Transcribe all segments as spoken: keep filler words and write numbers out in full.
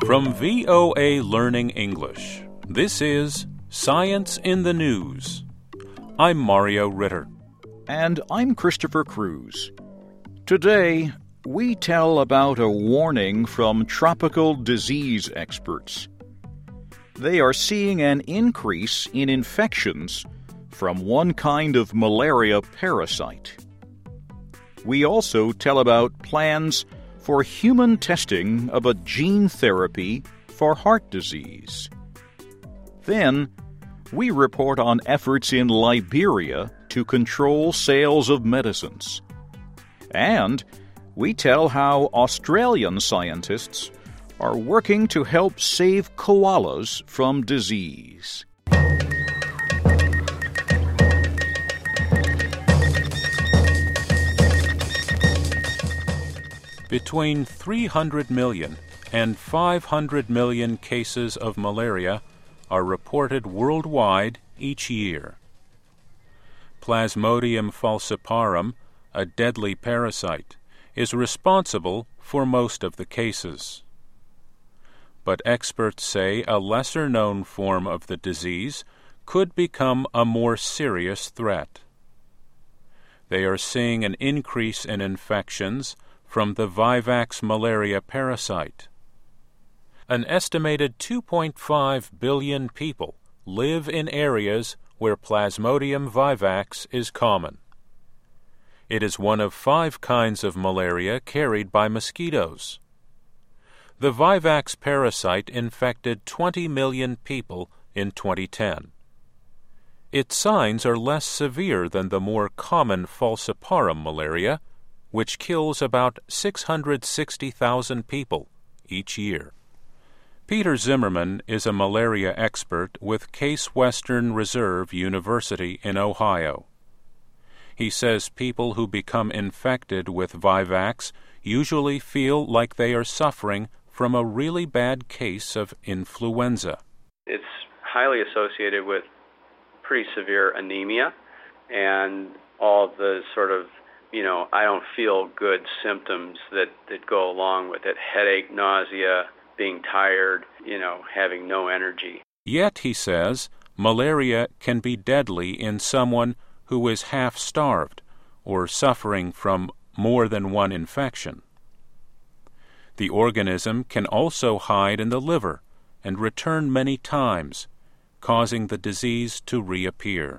From V O A Learning English, this is Science in the News. I'm Mario Ritter. And I'm Christopher Cruz. Today, we tell about a warning from tropical disease experts. They are seeing an increase in infections from one kind of malaria parasite. We also tell about plans for human testing of a gene therapy for heart disease. Then, we report on efforts in Liberia to control sales of medicines. And we tell how Australian scientists are working to help save koalas from disease. Between three hundred million and five hundred million cases of malaria are reported worldwide each year. Plasmodium falciparum, a deadly parasite, is responsible for most of the cases. But experts say a lesser-known form of the disease could become a more serious threat. They are seeing an increase in infections from the Vivax malaria parasite. An estimated two point five billion people live in areas where Plasmodium vivax is common. It is one of five kinds of malaria carried by mosquitoes. The Vivax parasite infected twenty million people in twenty ten. Its signs are less severe than the more common falciparum malaria, which kills about six hundred sixty thousand people each year. Peter Zimmerman is a malaria expert with Case Western Reserve University in Ohio. He says people who become infected with Vivax usually feel like they are suffering from a really bad case of influenza. It's highly associated with pretty severe anemia and all the sort of, you know, I don't feel good symptoms that, that go along with it. Headache, nausea, being tired, you know, having no energy. Yet, he says, malaria can be deadly in someone who is half-starved or suffering from more than one infection. The organism can also hide in the liver and return many times, causing the disease to reappear.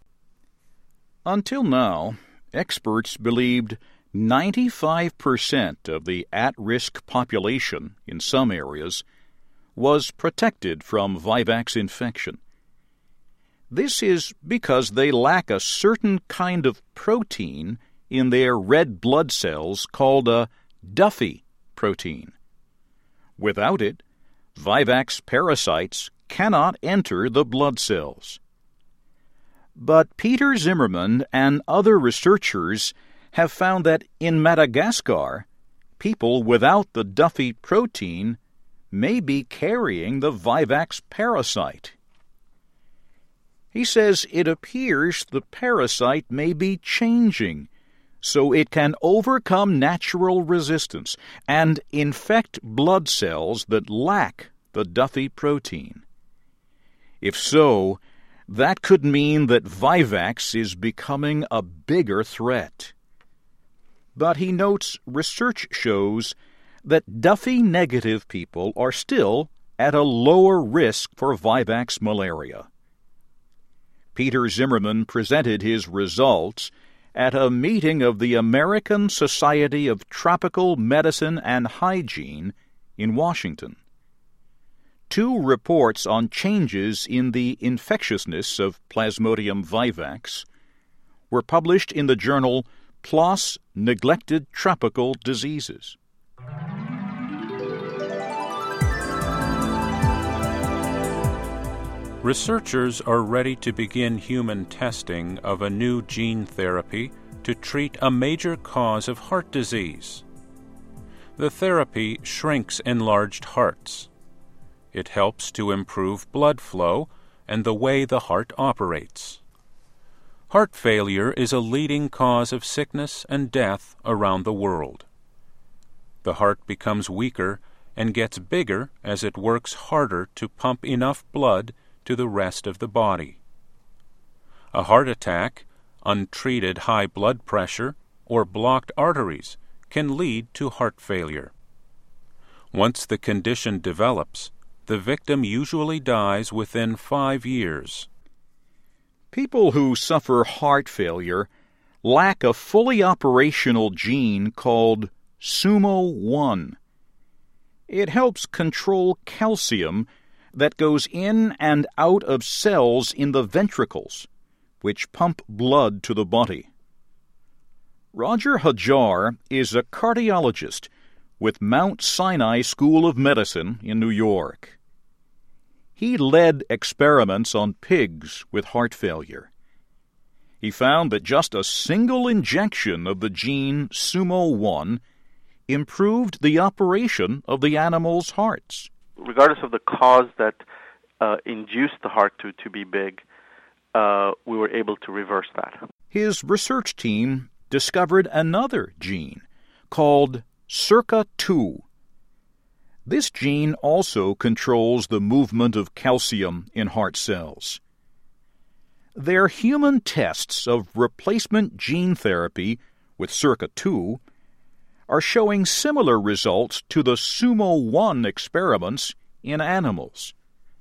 Until now, experts believed ninety-five percent of the at-risk population in some areas was protected from Vivax infection. This is because they lack a certain kind of protein in their red blood cells called a Duffy protein. Without it, Vivax parasites cannot enter the blood cells. But Peter Zimmerman and other researchers have found that in Madagascar, people without the Duffy protein may be carrying the Vivax parasite. He says it appears the parasite may be changing so it can overcome natural resistance and infect blood cells that lack the Duffy protein. If so, that could mean that Vivax is becoming a bigger threat. But he notes research shows that Duffy-negative people are still at a lower risk for Vivax malaria. Peter Zimmerman presented his results at a meeting of the American Society of Tropical Medicine and Hygiene in Washington. Two reports on changes in the infectiousness of Plasmodium vivax were published in the journal P L O S Neglected Tropical Diseases. Researchers are ready to begin human testing of a new gene therapy to treat a major cause of heart disease. The therapy shrinks enlarged hearts. It helps to improve blood flow and the way the heart operates. Heart failure is a leading cause of sickness and death around the world. The heart becomes weaker and gets bigger as it works harder to pump enough blood to the rest of the body. A heart attack, untreated high blood pressure, or blocked arteries can lead to heart failure. Once the condition develops, the victim usually dies within five years. People who suffer heart failure lack a fully operational gene called S U M O one. It helps control calcium that goes in and out of cells in the ventricles, which pump blood to the body. Roger Hajar is a cardiologist with Mount Sinai School of Medicine in New York. He led experiments on pigs with heart failure. He found that just a single injection of the gene S U M O one improved the operation of the animals' hearts. Regardless of the cause that uh, induced the heart to, to be big, uh, we were able to reverse that. His research team discovered another gene called S E R C A two. This gene also controls the movement of calcium in heart cells. Their human tests of replacement gene therapy with S E R C A two are showing similar results to the S U M O one experiments in animals.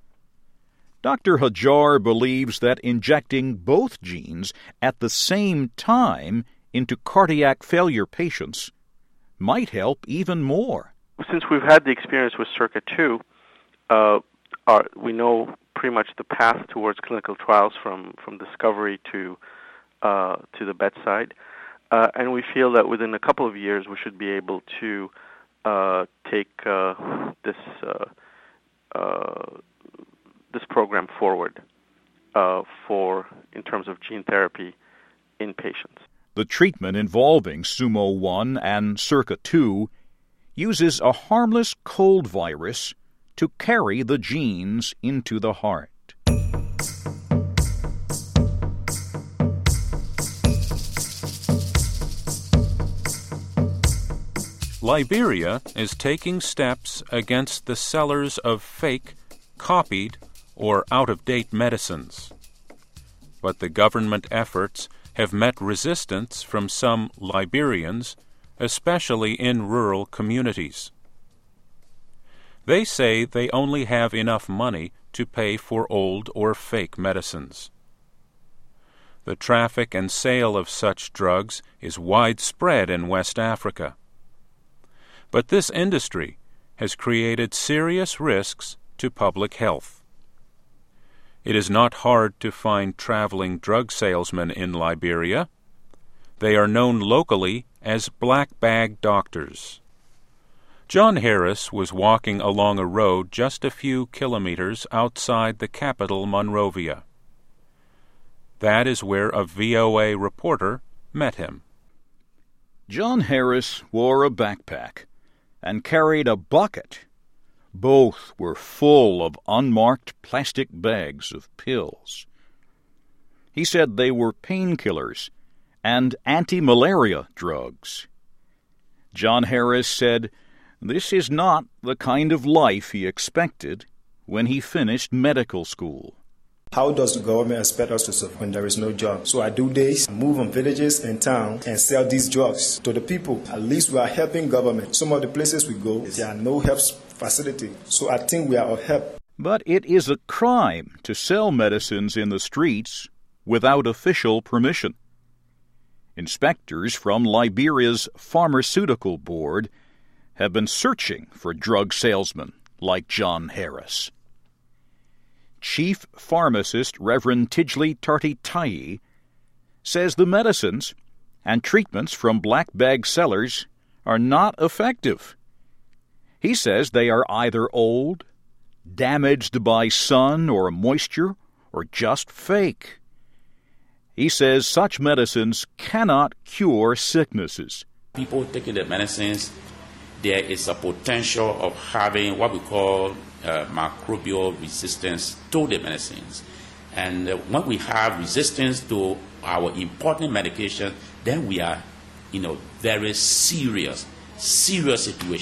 Doctor Hajar believes that injecting both genes at the same time into cardiac failure patients might help even more. Since we've had the experience with S E R C A two, uh, our, we know pretty much the path towards clinical trials from, from discovery to uh, to the bedside. Uh, and we feel that within a couple of years we should be able to uh, take uh, this uh, uh, this program forward uh, for in terms of gene therapy in patients. The treatment involving S U M O one and S E R C A two uses a harmless cold virus to carry the genes into the heart. Liberia is taking steps against the sellers of fake, copied, or out-of-date medicines. But the government efforts have met resistance from some Liberians, especially in rural communities. They say they only have enough money to pay for old or fake medicines. The traffic and sale of such drugs is widespread in West Africa. But this industry has created serious risks to public health. It is not hard to find traveling drug salesmen in Liberia. They are known locally as black bag doctors. John Harris was walking along a road just a few kilometers outside the capital, Monrovia. That is where a V O A reporter met him. John Harris wore a backpack and carried a bucket. Both were full of unmarked plastic bags of pills. He said they were painkillers and anti-malaria drugs. John Harris said this is not the kind of life he expected when he finished medical school. How does the government expect us to survive when there is no job? So I do this, move on villages and towns and sell these drugs to the people. At least we are helping government. Some of the places we go, there are no health facility. So I think we are of help. But it is a crime to sell medicines in the streets without official permission. Inspectors from Liberia's Pharmaceutical Board have been searching for drug salesmen like John Harris. Chief Pharmacist Reverend Tidgley Tarty-Tayi says the medicines and treatments from black bag sellers are not effective. He says they are either old, damaged by sun or moisture, or just fake. He says such medicines cannot cure sicknesses. People taking the medicines, there is a potential of having what we call uh, microbial resistance to the medicines. And uh, when we have resistance to our important medication, then we are in a very serious, serious situation.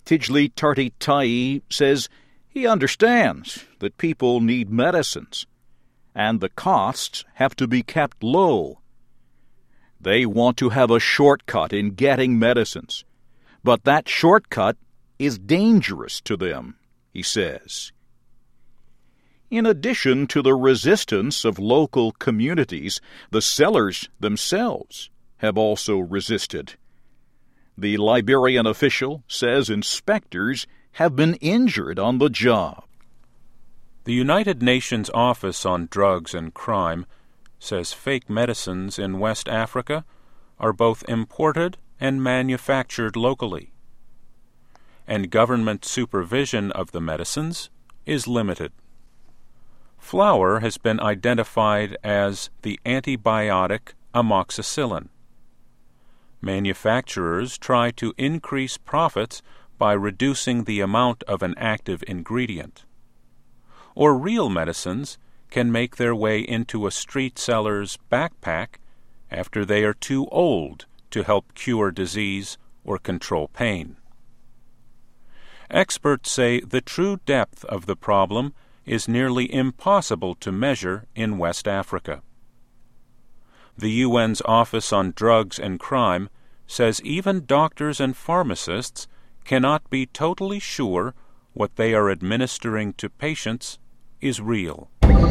Tijli Tarti-Tai says he understands that people need medicines, and the costs have to be kept low. They want to have a shortcut in getting medicines, but that shortcut is dangerous to them, he says. In addition to the resistance of local communities, the sellers themselves have also resisted. The Liberian official says inspectors have been injured on the job. The United Nations Office on Drugs and Crime says fake medicines in West Africa are both imported and manufactured locally, and government supervision of the medicines is limited. Flour has been identified as the antibiotic amoxicillin. Manufacturers try to increase profits by reducing the amount of an active ingredient. Or real medicines can make their way into a street seller's backpack after they are too old to help cure disease or control pain. Experts say the true depth of the problem is nearly impossible to measure in West Africa. The U N's Office on Drugs and Crime says even doctors and pharmacists cannot be totally sure what they are administering to patients is real.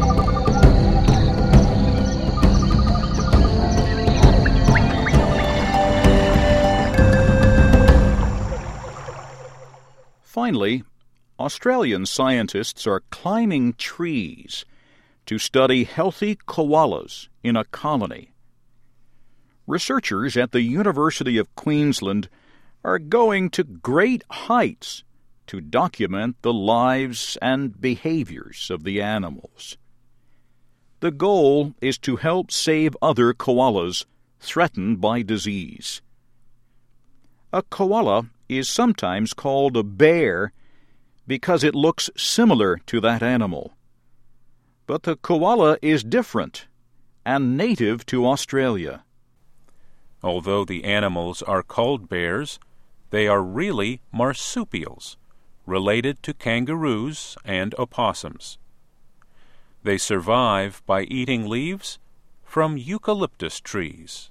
Finally, Australian scientists are climbing trees to study healthy koalas in a colony. Researchers at the University of Queensland are going to great heights to document the lives and behaviors of the animals. The goal is to help save other koalas threatened by disease. A koala is sometimes called a bear because it looks similar to that animal. But the koala is different and native to Australia. Although the animals are called bears, they are really marsupials, related to kangaroos and opossums. They survive by eating leaves from eucalyptus trees.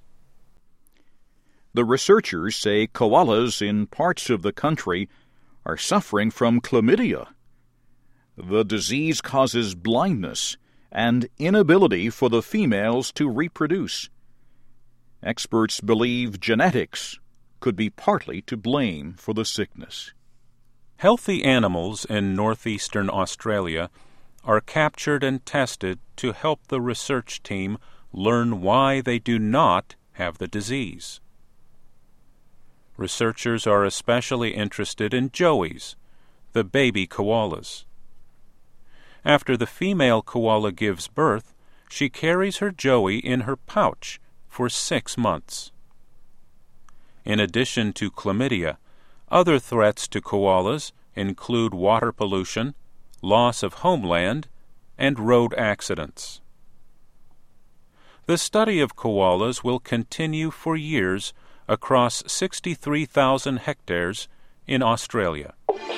The researchers say koalas in parts of the country are suffering from chlamydia. The disease causes blindness and inability for the females to reproduce. Experts believe genetics could be partly to blame for the sickness. Healthy animals in northeastern Australia are captured and tested to help the research team learn why they do not have the disease. Researchers are especially interested in joeys, the baby koalas. After the female koala gives birth, she carries her joey in her pouch for six months. In addition to chlamydia, other threats to koalas include water pollution, loss of homeland, and road accidents. The study of koalas will continue for years across sixty-three thousand hectares in Australia.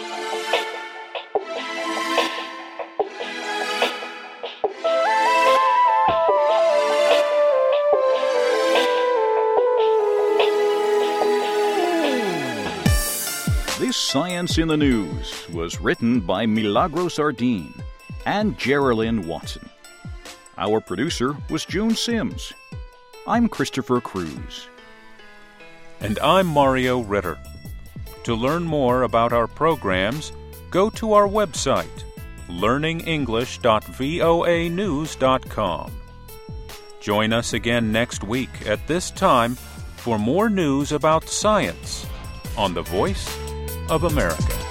This Science in the News was written by Milagros Ardeen and Geraldine Watson. Our producer was June Sims. I'm Christopher Cruz. And I'm Mario Ritter. To learn more about our programs, go to our website, learning english dot voa news dot com. Join us again next week at this time for more news about science on the Voice of America.